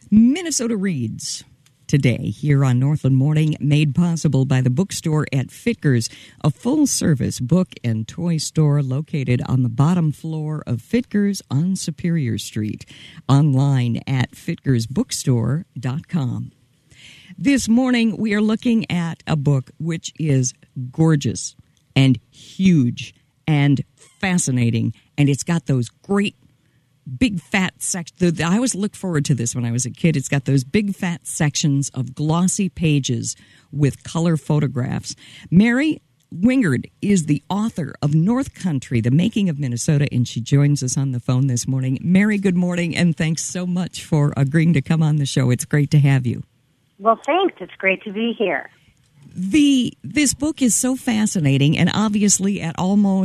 Minnesota Reads today here on Northland Morning, made possible by the bookstore at Fitkers, a full-service book and toy store located on the bottom floor of Fitkers on Superior Street. Online at fitkersbookstore.com. This morning, we are looking at a book which is gorgeous and huge and fascinating, and it's got those great big fat sections. I always looked forward to this when I was a kid. It's got those big fat sections of glossy pages with color photographs. Mary Wingard is the author of North Country, The Making of Minnesota, and she joins us on the phone this morning. Mary, good morning, and thanks so much for agreeing to come on the show. It's great to have you. Well, thanks. It's great to be here. This book is so fascinating, and obviously at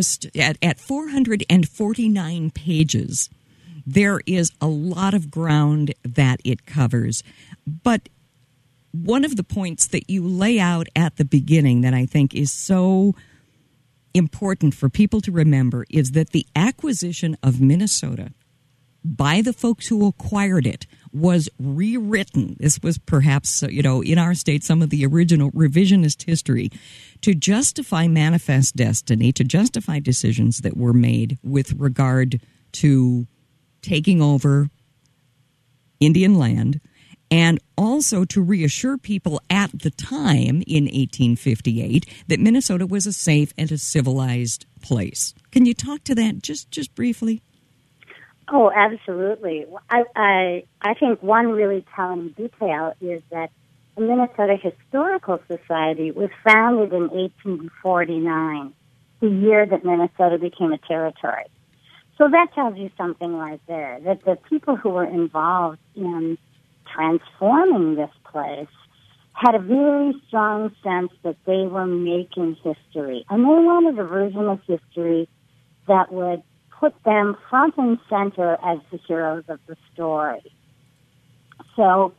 449 pages, there is a lot of ground that it covers. But one of the points that you lay out at the beginning that I think is so important for people to remember is that the acquisition of Minnesota by the folks who acquired it was rewritten. This was perhaps, in our state, some of the original revisionist history to justify manifest destiny, to justify decisions that were made with regard to taking over Indian land, and also to reassure people at the time in 1858 that Minnesota was a safe and a civilized place. Can you talk to that just briefly? Oh, absolutely. I think one really telling detail is that the Minnesota Historical Society was founded in 1849, the year that Minnesota became a territory. So that tells you something right there, that the people who were involved in transforming this place had a very strong sense that they were making history. And they wanted a version of history that would put them front and center as the heroes of the story. So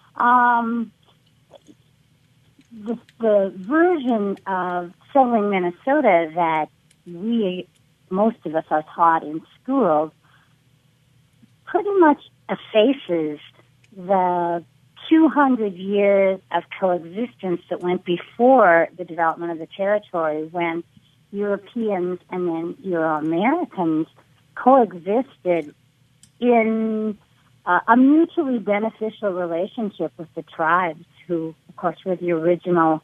the version of settling Minnesota that most of us are taught in schools pretty much effaces the 200 years of coexistence that went before the development of the territory, when Europeans and then Euro-Americans coexisted in a mutually beneficial relationship with the tribes, who, of course, were the original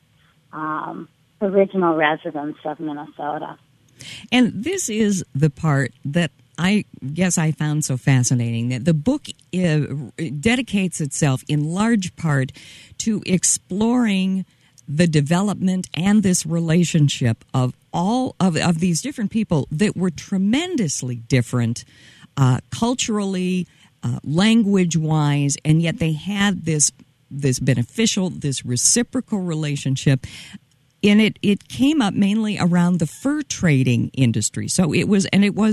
residents of Minnesota. And this is the part that I guess I found so fascinating, that the book dedicates itself in large part to exploring the development and this relationship of all of these different people that were tremendously different culturally, language-wise, and yet they had this beneficial, this reciprocal relationship. And it came up mainly around the fur trading industry. So it was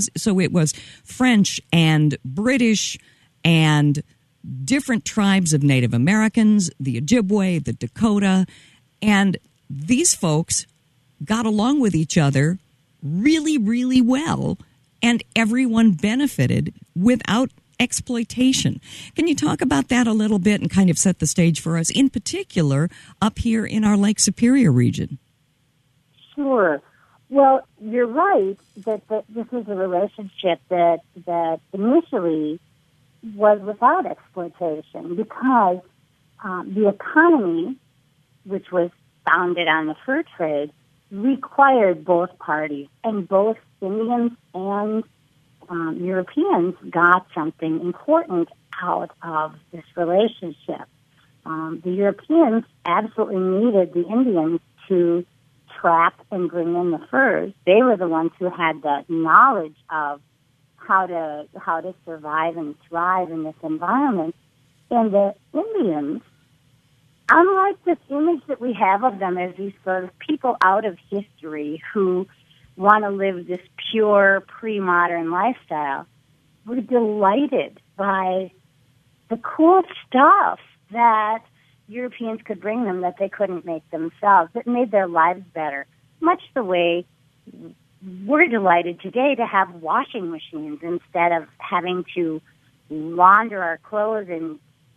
French and British and different tribes of Native Americans, the Ojibwe, the Dakota, and these folks got along with each other really, really well, and everyone benefited without exploitation. Can you talk about that a little bit and kind of set the stage for us, in particular up here in our Lake Superior region? Sure. Well, you're right that this is a relationship that initially was without exploitation, because the economy, which was founded on the fur trade, required both parties, and both Indians and Europeans got something important out of this relationship. The Europeans absolutely needed the Indians to trap and bring in the furs. They were the ones who had the knowledge of how to survive and thrive in this environment. And the Indians, unlike this image that we have of them as these sort of people out of history who want to live this pure pre-modern lifestyle, were delighted by the cool stuff that Europeans could bring them that they couldn't make themselves. It made their lives better, much the way we're delighted today to have washing machines instead of having to launder our clothes in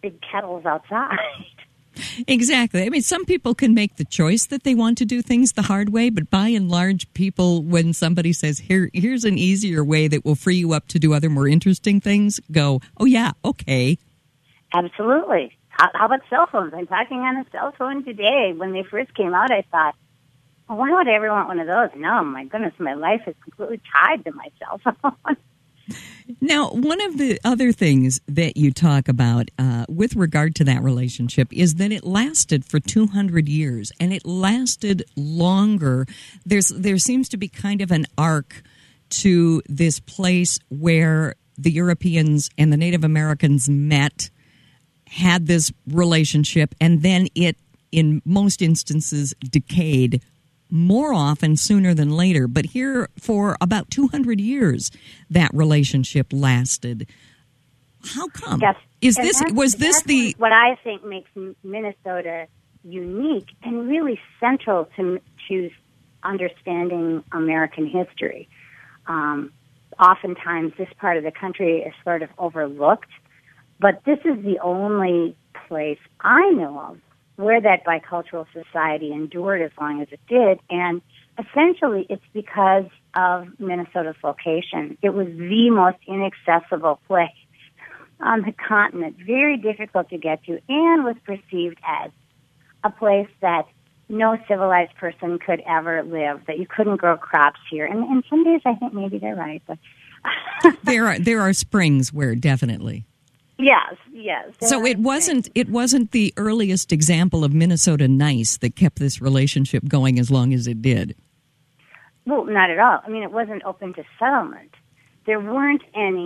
big kettles outside. Exactly. I mean, some people can make the choice that they want to do things the hard way, but by and large, people, when somebody says, here's an easier way that will free you up to do other more interesting things, go, oh, yeah, okay. Absolutely. How about cell phones? I'm talking on a cell phone today. When they first came out, I thought, well, why would I ever want one of those? No, my goodness, my life is completely tied to my cell phone. Now, one of the other things that you talk about with regard to that relationship is that it lasted for 200 years, and it lasted longer. There seems to be kind of an arc to this place where the Europeans and the Native Americans met, had this relationship, and then it, in most instances, decayed more often sooner than later. But here, for about 200 years, that relationship lasted. How come? Yes. What I think makes Minnesota unique and really central to understanding American history. Oftentimes, this part of the country is sort of overlooked, but this is the only place I know of where that bicultural society endured as long as it did. And essentially, it's because of Minnesota's location. It was the most inaccessible place on the continent, very difficult to get to, and was perceived as a place that no civilized person could ever live, that you couldn't grow crops here. And some days I think maybe they're right. But there are springs where definitely. Yes. So it wasn't the earliest example of Minnesota nice that kept this relationship going as long as it did. Well, not at all. I mean, it wasn't open to settlement. There wasn't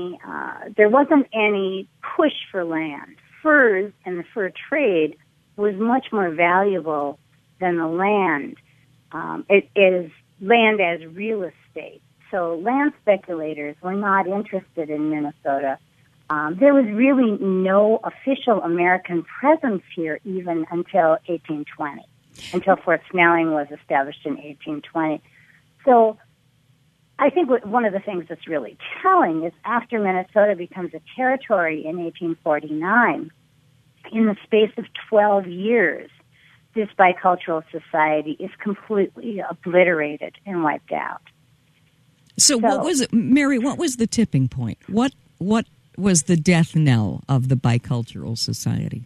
any push for land. Furs and the fur trade was much more valuable than the land. It is land as real estate. So land speculators were not interested in Minnesota. There was really no official American presence here even until 1820, until Fort Snelling was established in 1820. So I think one of the things that's really telling is after Minnesota becomes a territory in 1849, in the space of 12 years, this bicultural society is completely obliterated and wiped out. So what was it, Mary? What was the tipping point? What was the death knell of the bicultural society?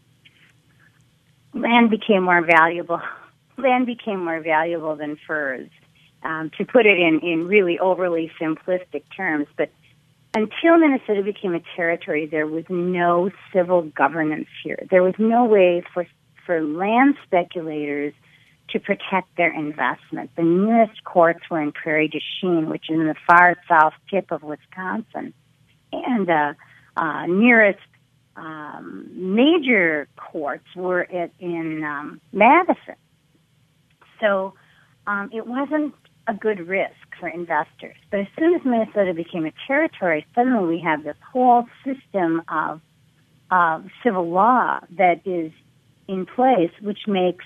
Land became more valuable. Land became more valuable than furs. To put it in really overly simplistic terms, but until Minnesota became a territory, there was no civil governance here. There was no way for land speculators to protect their investment. The nearest courts were in Prairie du Chien, which is in the far south tip of Wisconsin, and nearest major courts were in Madison. So it wasn't a good risk for investors. But as soon as Minnesota became a territory, suddenly we have this whole system of civil law that is in place, which makes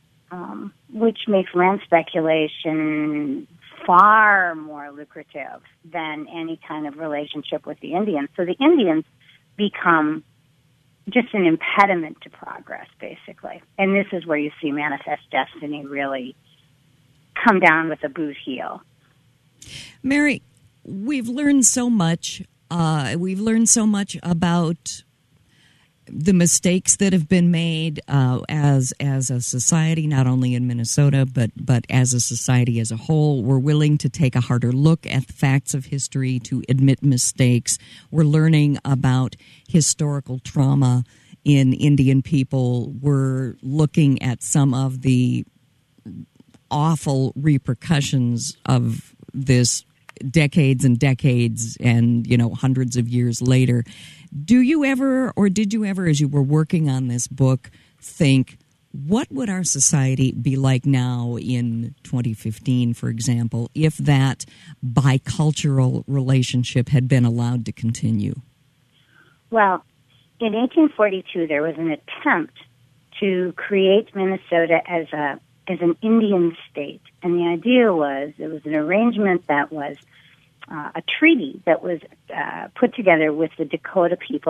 land speculation far more lucrative than any kind of relationship with the Indians. So the Indians become just an impediment to progress, basically. And this is where you see Manifest Destiny really come down with a boot heel. Mary, we've learned so much. We've learned so much about the mistakes that have been made as a society, not only in Minnesota, but as a society as a whole. We're willing to take a harder look at the facts of history, to admit mistakes. We're learning about historical trauma in Indian people. We're looking at some of the awful repercussions of this decades and decades and, hundreds of years later. Do you ever, or did you ever, as you were working on this book, think, what would our society be like now in 2015, for example, if that bicultural relationship had been allowed to continue? Well, in 1842, there was an attempt to create Minnesota as an Indian state. And the idea was, it was an arrangement that was a treaty that was put together with the Dakota people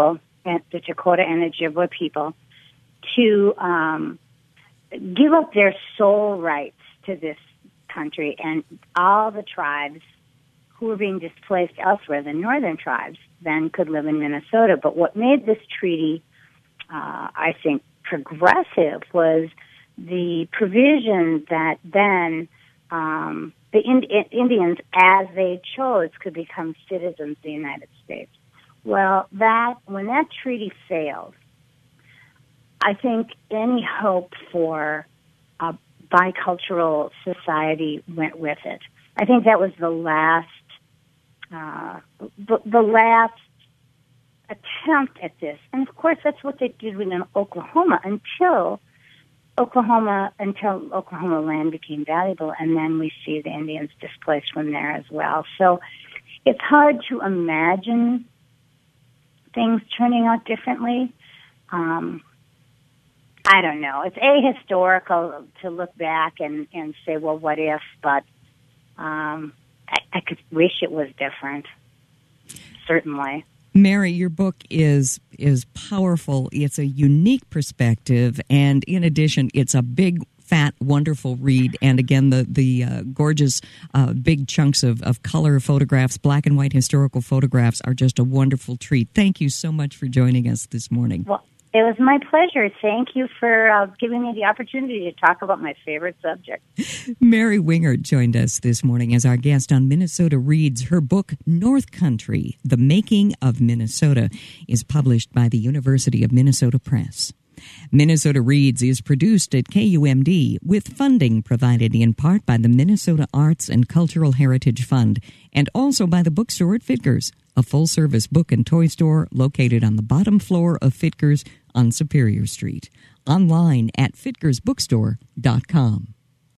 the Dakota and Ojibwa people to give up their sole rights to this country, and all the tribes who were being displaced elsewhere, the northern tribes, then could live in Minnesota. But what made this treaty, I think, progressive was the provision that then the Indians, as they chose, could become citizens of the United States. Well, when that treaty failed, I think any hope for a bicultural society went with it. I think that was the last attempt at this. And of course, that's what they did within Oklahoma until Oklahoma land became valuable, and then we see the Indians displaced from there as well. So it's hard to imagine things turning out differently. I don't know. It's ahistorical to look back and say, well, what if? But I could wish it was different, certainly. Mary, your book is powerful. It's a unique perspective, and in addition, it's a big, fat, wonderful read. And again, the gorgeous big chunks of color photographs, black and white historical photographs, are just a wonderful treat. Thank you so much for joining us this morning. Well, it was my pleasure. Thank you for giving me the opportunity to talk about my favorite subject. Mary Wingert joined us this morning as our guest on Minnesota Reads. Her book, North Country, The Making of Minnesota, is published by the University of Minnesota Press. Minnesota Reads is produced at KUMD with funding provided in part by the Minnesota Arts and Cultural Heritage Fund and also by the bookstore at Fittger's, a full-service book and toy store located on the bottom floor of Fittger's on Superior Street. Online at fittgersbookstore.com.